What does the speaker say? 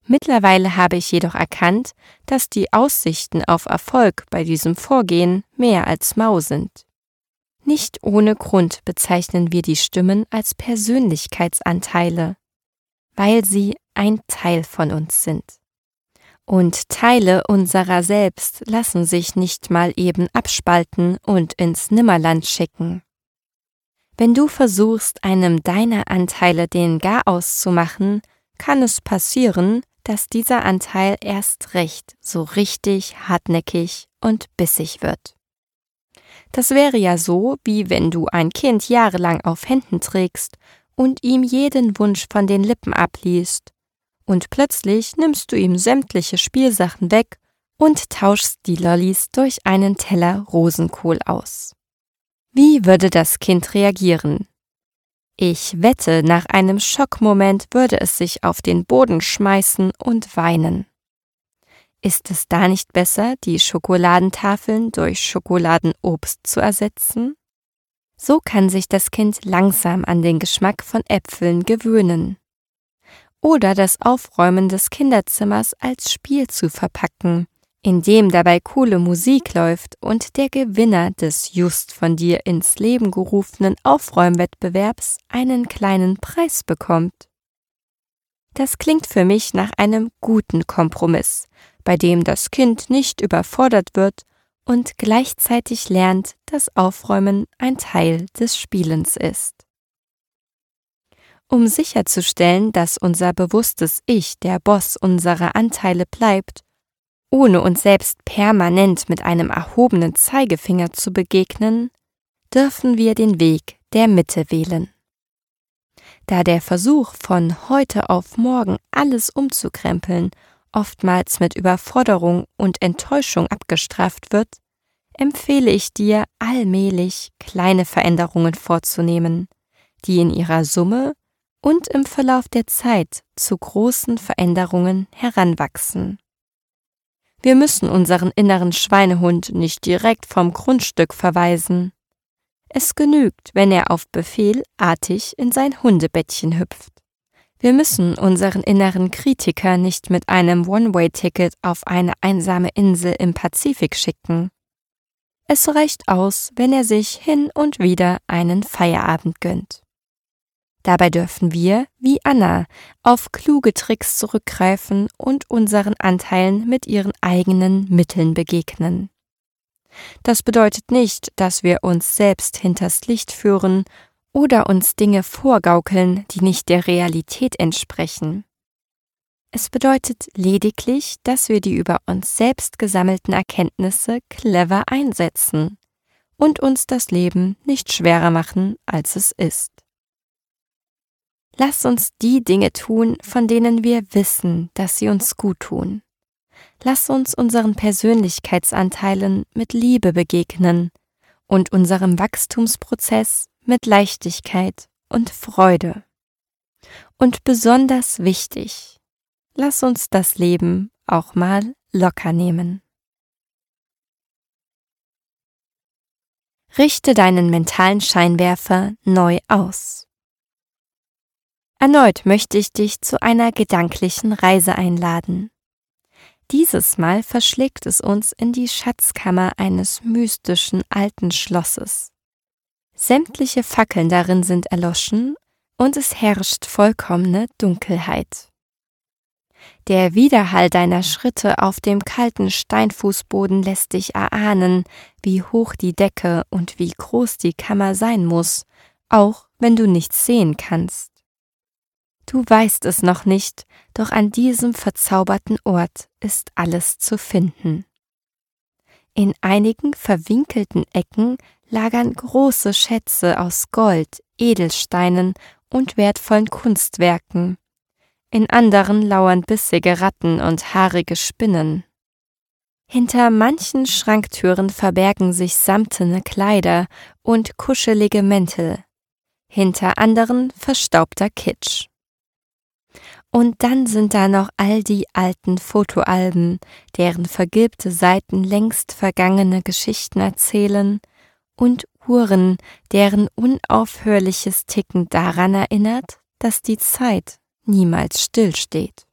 Mittlerweile habe ich jedoch erkannt, dass die Aussichten auf Erfolg bei diesem Vorgehen mehr als mau sind. Nicht ohne Grund bezeichnen wir die Stimmen als Persönlichkeitsanteile, weil sie ein Teil von uns sind. Und Teile unserer selbst lassen sich nicht mal eben abspalten und ins Nimmerland schicken. Wenn du versuchst, einem deiner Anteile den Garaus zu machen, kann es passieren, dass dieser Anteil erst recht so richtig hartnäckig und bissig wird. Das wäre ja so, wie wenn du ein Kind jahrelang auf Händen trägst und ihm jeden Wunsch von den Lippen abliest, und plötzlich nimmst du ihm sämtliche Spielsachen weg und tauschst die Lollis durch einen Teller Rosenkohl aus. Wie würde das Kind reagieren? Ich wette, nach einem Schockmoment würde es sich auf den Boden schmeißen und weinen. Ist es da nicht besser, die Schokoladentafeln durch Schokoladenobst zu ersetzen? So kann sich das Kind langsam an den Geschmack von Äpfeln gewöhnen. Oder das Aufräumen des Kinderzimmers als Spiel zu verpacken, in dem dabei coole Musik läuft und der Gewinner des just von dir ins Leben gerufenen Aufräumwettbewerbs einen kleinen Preis bekommt. Das klingt für mich nach einem guten Kompromiss, bei dem das Kind nicht überfordert wird und gleichzeitig lernt, dass Aufräumen ein Teil des Spielens ist. Um sicherzustellen, dass unser bewusstes Ich der Boss unserer Anteile bleibt, ohne uns selbst permanent mit einem erhobenen Zeigefinger zu begegnen, dürfen wir den Weg der Mitte wählen. Da der Versuch, von heute auf morgen alles umzukrempeln, oftmals mit Überforderung und Enttäuschung abgestraft wird, empfehle ich dir, allmählich kleine Veränderungen vorzunehmen, die in ihrer Summe und im Verlauf der Zeit zu großen Veränderungen heranwachsen. Wir müssen unseren inneren Schweinehund nicht direkt vom Grundstück verweisen. Es genügt, wenn er auf Befehl artig in sein Hundebettchen hüpft. Wir müssen unseren inneren Kritiker nicht mit einem One-Way-Ticket auf eine einsame Insel im Pazifik schicken. Es reicht aus, wenn er sich hin und wieder einen Feierabend gönnt. Dabei dürfen wir, wie Anna, auf kluge Tricks zurückgreifen und unseren Anteilen mit ihren eigenen Mitteln begegnen. Das bedeutet nicht, dass wir uns selbst hinters Licht führen oder uns Dinge vorgaukeln, die nicht der Realität entsprechen. Es bedeutet lediglich, dass wir die über uns selbst gesammelten Erkenntnisse clever einsetzen und uns das Leben nicht schwerer machen, als es ist. Lass uns die Dinge tun, von denen wir wissen, dass sie uns gut tun. Lass uns unseren Persönlichkeitsanteilen mit Liebe begegnen und unserem Wachstumsprozess mit Leichtigkeit und Freude. Und besonders wichtig, lass uns das Leben auch mal locker nehmen. Richte deinen mentalen Scheinwerfer neu aus. Erneut möchte ich dich zu einer gedanklichen Reise einladen. Dieses Mal verschlägt es uns in die Schatzkammer eines mystischen alten Schlosses. Sämtliche Fackeln darin sind erloschen und es herrscht vollkommene Dunkelheit. Der Widerhall deiner Schritte auf dem kalten Steinfußboden lässt dich erahnen, wie hoch die Decke und wie groß die Kammer sein muss, auch wenn du nichts sehen kannst. Du weißt es noch nicht, doch an diesem verzauberten Ort ist alles zu finden. In einigen verwinkelten Ecken lagern große Schätze aus Gold, Edelsteinen und wertvollen Kunstwerken. In anderen lauern bissige Ratten und haarige Spinnen. Hinter manchen Schranktüren verbergen sich samtene Kleider und kuschelige Mäntel, hinter anderen verstaubter Kitsch. Und dann sind da noch all die alten Fotoalben, deren vergilbte Seiten längst vergangene Geschichten erzählen, und Uhren, deren unaufhörliches Ticken daran erinnert, dass die Zeit niemals stillsteht.